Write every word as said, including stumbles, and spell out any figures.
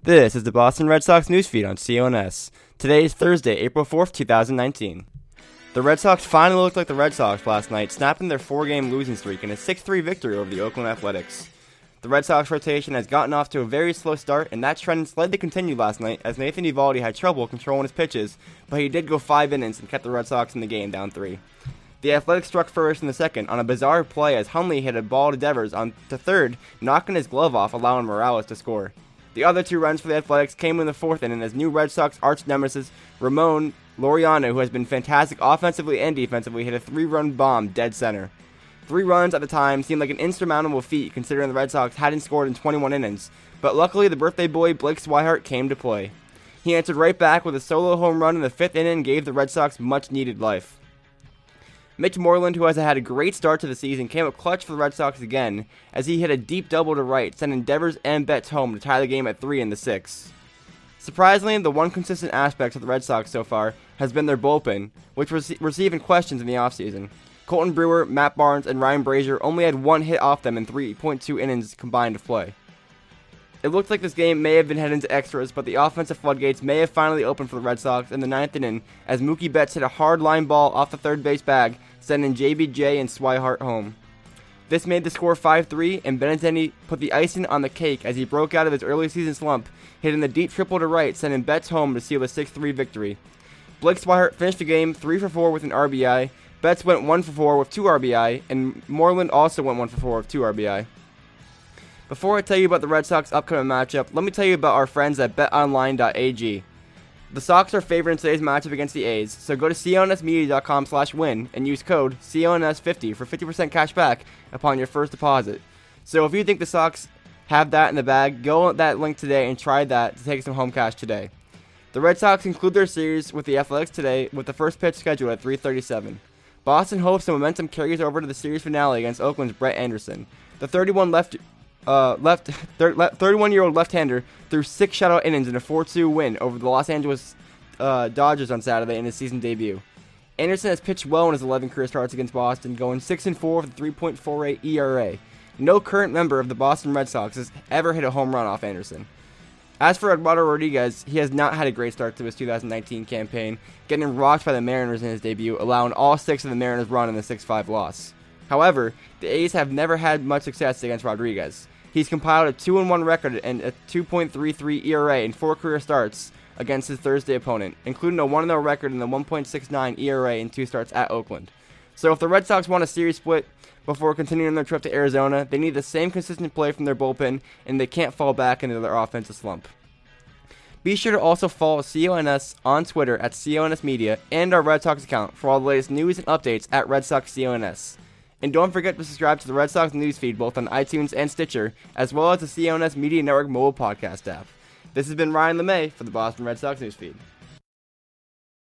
This is the Boston Red Sox newsfeed on C O N S. Today is Thursday, April fourth, twenty nineteen. The Red Sox finally looked like the Red Sox last night, snapping their four-game losing streak in a six three victory over the Oakland Athletics. The Red Sox rotation has gotten off to a very slow start, and that trend slightly continued last night as Nathan Eovaldi had trouble controlling his pitches, but he did go five innings and kept the Red Sox in the game down three. The Athletics struck first in the second on a bizarre play as Hundley hit a ball to Devers on to third, knocking his glove off, allowing Morales to score. The other two runs for the Athletics came in the fourth inning as new Red Sox arch nemesis Ramon Laureano, who has been fantastic offensively and defensively, hit a three-run bomb dead center. Three runs at the time seemed like an insurmountable feat considering the Red Sox hadn't scored in twenty-one innings, but luckily the birthday boy Blake Swihart came to play. He answered right back with a solo home run in the fifth inning and gave the Red Sox much-needed life. Mitch Moreland, who has had a great start to the season, came up clutch for the Red Sox again as he hit a deep double to right, sending Devers and Betts home to tie the game at three in the sixth. Surprisingly, the one consistent aspect of the Red Sox so far has been their bullpen, which was rece- receiving questions in the offseason. Colton Brewer, Matt Barnes, and Ryan Brazier only had one hit off them in three point two innings combined of play. It looked like this game may have been heading to extras, but the offensive floodgates may have finally opened for the Red Sox in the ninth inning as Mookie Betts hit a hard line ball off the third base bag, sending J B J and Swihart home. This made the score five three, and Benintendi put the icing on the cake as he broke out of his early season slump, hitting the deep triple to right, sending Betts home to seal a six three victory. Blake Swihart finished the game three for four with an R B I, Betts went one for four with two R B I, and Moreland also went one for four with two R B I. Before I tell you about the Red Sox upcoming matchup, let me tell you about our friends at bet online dot a g. The Sox are favored in today's matchup against the A's, so go to C O N S media dot com slash win and use code C O N S fifty for fifty percent cash back upon your first deposit. So if you think the Sox have that in the bag, go on that link today and try that to take some home cash today. The Red Sox conclude their series with the Athletics today with the first pitch scheduled at three thirty-seven. Boston hopes the momentum carries over to the series finale against Oakland's Brett Anderson. The thirty-one left Uh, left, thirty-one-year-old left-hander threw six shutout innings in a four two win over the Los Angeles uh, Dodgers on Saturday in his season debut. Anderson has pitched well in his eleven career starts against Boston, going six and four with a three point four eight E R A. No current member of the Boston Red Sox has ever hit a home run off Anderson. As for Eduardo Rodriguez, he has not had a great start to his two thousand nineteen campaign, getting rocked by the Mariners in his debut, allowing all six of the Mariners' run in the six five loss. However, the A's have never had much success against Rodriguez. He's compiled a two and one record and a two point three three E R A in four career starts against his Thursday opponent, including a one and oh record and a one point six nine E R A in two starts at Oakland. So if the Red Sox want a series split before continuing their trip to Arizona, they need the same consistent play from their bullpen, and they can't fall back into their offensive slump. Be sure to also follow C O N S on Twitter at C O N S Media and our Red Sox account for all the latest news and updates at Red Sox C O N S. And don't forget to subscribe to the Red Sox newsfeed both on iTunes and Stitcher, as well as the C O N S Media Network mobile podcast app. This has been Ryan LeMay for the Boston Red Sox newsfeed.